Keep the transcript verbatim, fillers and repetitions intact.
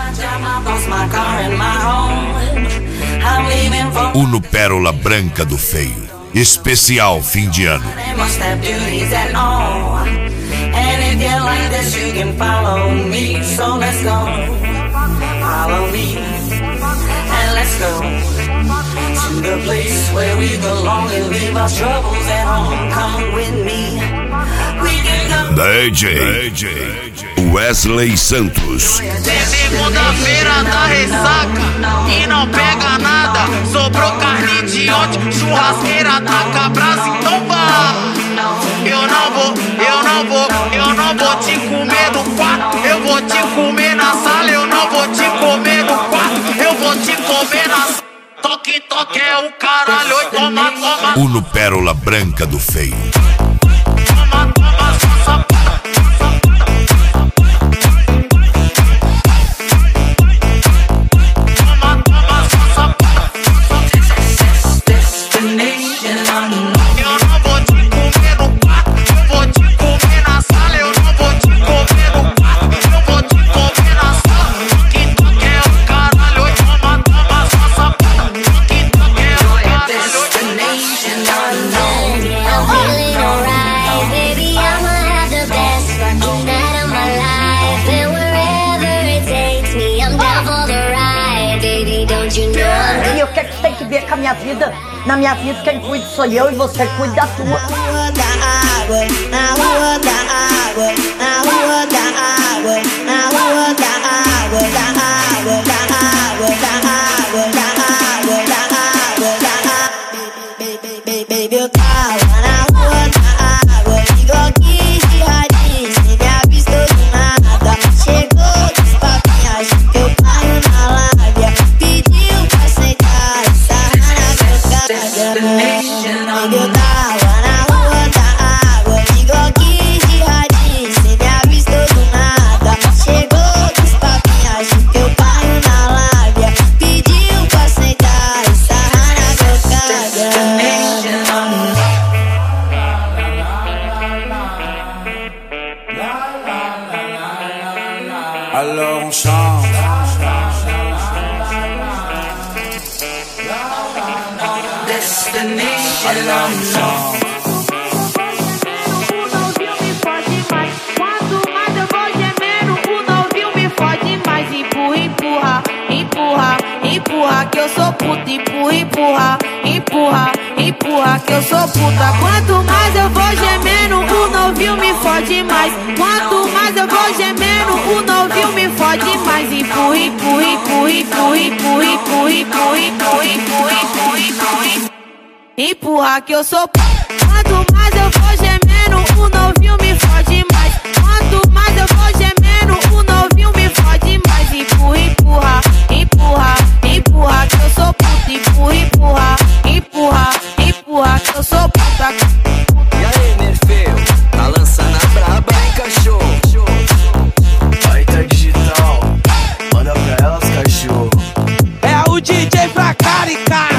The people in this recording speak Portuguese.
Uno Pérola Branca do Feio, especial fim de ano. To the place where we belong and leave our troubles at home. Come with me. We can go. D J, D J Wesley Santos. É segunda-feira da ressaca e não pega nada. Sobrou carne de ontem, churrasqueira taca brasa, então vá. Eu não vou, eu não vou, eu não vou te comer no quarto. Eu vou te comer na sala, eu não vou te comer no quarto. Eu vou te comer na sala. Toque, toque é o caralho, oi, toma, toma. Uno Pérola Branca do Feio. Toma, toma, só toma, toma, só eu não vou te comer no quarto, eu vou te comer na sala, eu não vou te comer no quarto, eu vou te comer na sala. Toque, toque é o caralho, oi, toma, toma, só E eu quero que você tem que ver com a minha vida. Na minha vida quem cuida sou eu e você cuida da tua. Na rua da água, na rua da água, na rua da água, na rua da água, da água, da água, da água, da água, da água, da água. Baby, eu tava na rua da água, igual que de radinho, cê me avistou do nada. Chegou dos papinhos, achou que eu caio na lábia. Pediu pra sentar, sarra na cocada. Baby, eu tava na rua da água, igual que de radinho, cê me avistou do nada. Chegou dos papinhos, achou que eu caio na lábia. Pediu pra sentar, sarra na cocada. Alors on chante. Alors on chante. O novinho me fode mais. Quanto mais eu vou gemendo, o novinho me fode mais. Empurra, empurra, empurra, empurra, que eu sou puta. Empurra, empurra, empurra, empurra, que eu sou puta. Quanto mais eu vou gemendo, o novinho me fode mais. Quanto mais eu vou gemendo, o novinho me fode mais. Empurra, empurra, empurra, empurra, empurra, empurra, empurra, empurra, empurra, empurra, empurra. Empurra que eu sou p***. Quanto mais eu vou gemendo, o novinho me fode mais. Quanto mais eu vou gemendo, o novinho me fode mais. Empurra, empurra, empurra, empurra que eu sou puta. Empurra, empurra, empurra, empurra que eu sou puta. E aí, Nerfeu, tá lançando a braba, hein, cachorro? Aí tá digital, manda pra elas, cachorro. É o D J pra caricar.